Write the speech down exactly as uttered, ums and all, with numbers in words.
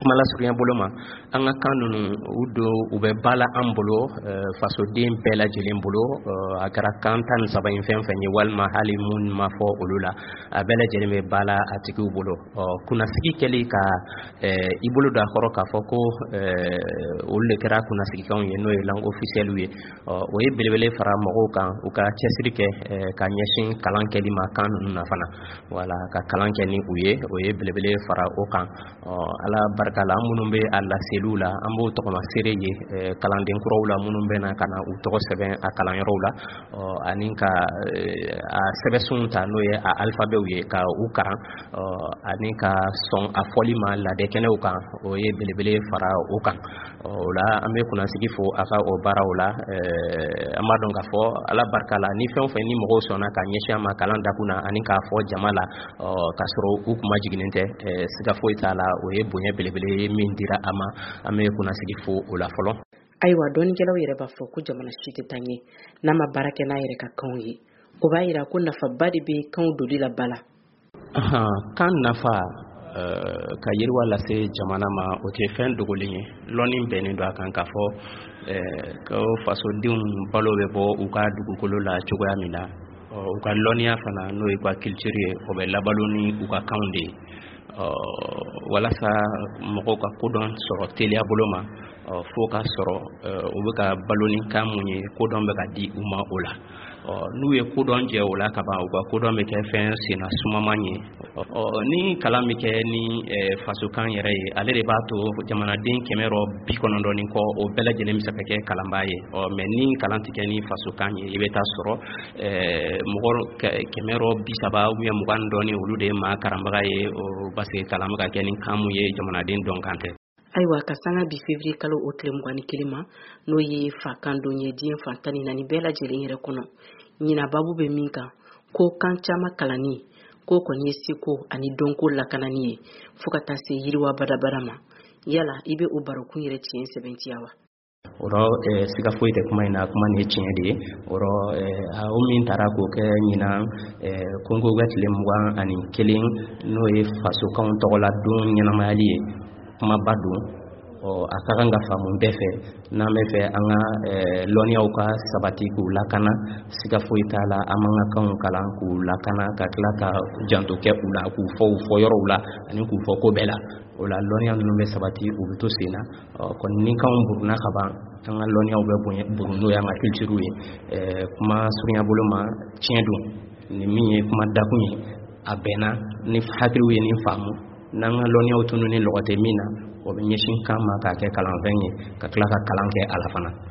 kuma la surunya bolo ma an ka kan ninnu u don u bɛ bala an bolo fasoden bɛɛ lajɛlen bolo a kɛra kan tan saba in fɛn fɛn ye walima hali mun ma fɔ olu la a bɛɛ lajɛlen bɛ bala a tigiw bolo kunnasigi kɛli ka i bolo da kɔrɔ k'a fɔ ko olu de kɛra kunnasigikanw ye n'o ye langue officielle ye o ye belebele fara mɔgɔw kan u ka cɛsiri kɛ ka ɲɛsin kalan kɛli ma kan ninnu na fana wala ka kalan kɛ ni u ye o ye belebele fara o kan ala barika la minnu bɛ a laseliw la an b'o tɔgɔma seere ye kalanden kuraw la minnu bɛ na ka na u tɔgɔ sɛbɛn a kalanyɔrɔw la ani ka a sɛbɛnsunw ta n'o ye a alphabetw ye ka u karan ani ka sɔn a fɔli ma ladɛkɛnɛw kan o ye belebele fara o kan o la an bɛ kunnasigi fo a ka o baaraw la an b'a dɔn k'a fɔ ala barika la ni fɛn o fɛn ni mɔgɔw sɔnna ka ɲɛsin a ma kalan dakun na ani k'a fɔ jama la k'a sɔrɔ u kuma jiginen tɛ siga foyi t'a la o ye bonya belebele ye min dira a ma an bɛ kunnasigi fo o la fɔlɔ. Ayiwa dɔɔnikɛlaw yɛrɛ b'a fɔ ko jamana si tɛ taa ɲɛ n'a ma baara kɛ n'a yɛrɛ ka kanw ye o b'a yira ko nafaba de bɛ kanw doli la ba la. Kan nafa ka yiriwa lase jamana ma o tɛ fɛn dogolen ye lɔnni bɛnnen don a kan k'a fɔ ko fasodenw balo bɛ bɔ u ka dugukolo la cogoya min na u ka lɔnniya fana n'o ye ka culture ye o bɛ labalo ni u ka kanw de ye walasa mɔgɔw ka kodɔn sɔrɔ teliya bolo ma fo ka sɔrɔ u bɛ ka balo ni kan mun ye kodɔn bɛ ka di u ma o la n'u ye kodɔn jɛ o la ka ban u ka kodɔn bɛ kɛ fɛn senna sumaman ye ni kalan bɛ kɛ ni fasokan yɛrɛ ye ale de b'a to jamanaden kɛmɛ bi kɔnɔntɔn ni kɔ o bɛɛ lajɛlen bɛ se ka kɛ kalanbaa ye mɛ ni kalan tɛ kɛ ni fasokan ye i bɛ taa sɔrɔ mɔgɔ kɛmɛ bi saba ubiyɛn mugan dɔɔni olu de ye maa karanbaga ye parce que kalan bɛ ka kɛ ni kan mun ye jamanaden dɔn kan tɛ. Ayiwa ka sanga bi février kalo o tile mugan ni kelen ma n'o ye fakan don ye diɲɛ fan tan ni naani bɛɛ lajɛlen yɛrɛ kɔnɔ ɲina babu bɛ min kan ko kan caman kalanni ko kɔni ye seko ani dɔnko lakanani ye fo ka taa se yiriwa badabada ma yala i bɛ o barokun yɛrɛ tiɲɛ sɛbɛntiya wa? O rɔ siga foyi tɛ kuma in na kuma ni tiɲɛ de ye o rɔ o min taara k'o kɛ ɲina kongo bɛ tile mugan ani kelen n'o ye fasokanw tɔgɔla don ɲɛnamayali ye kumaba don a ka kan ka faamu bɛɛ fɛ n'an bɛ fɛ an ka lɔnniyaw ka sabati k'u lakana siga foyi t'a la an man ka kanw kalan k'u lakana ka tila ka janto kɛ u la k'u fɔ u fɔ yɔrɔw la ani k'u fɔ ko bɛɛ la o la lɔnniya ninnu bɛ sabati u bɛ to sen na kɔni ni kanw buruna ka ban an ka lɔnniyaw bɛ buru n'o y'an ka culture ye kuma surunya bolo ma tiɲɛ don ni min ye kuma dakun ye a bɛnna ni hakiliw ye nin faamu n'an ka lɔnniyaw tunu ni lɔgɔ tɛ min na o bɛ ɲɛsin kan ma k'a kɛ kalanfɛn ye ka tila ka kalan kɛ a la fana.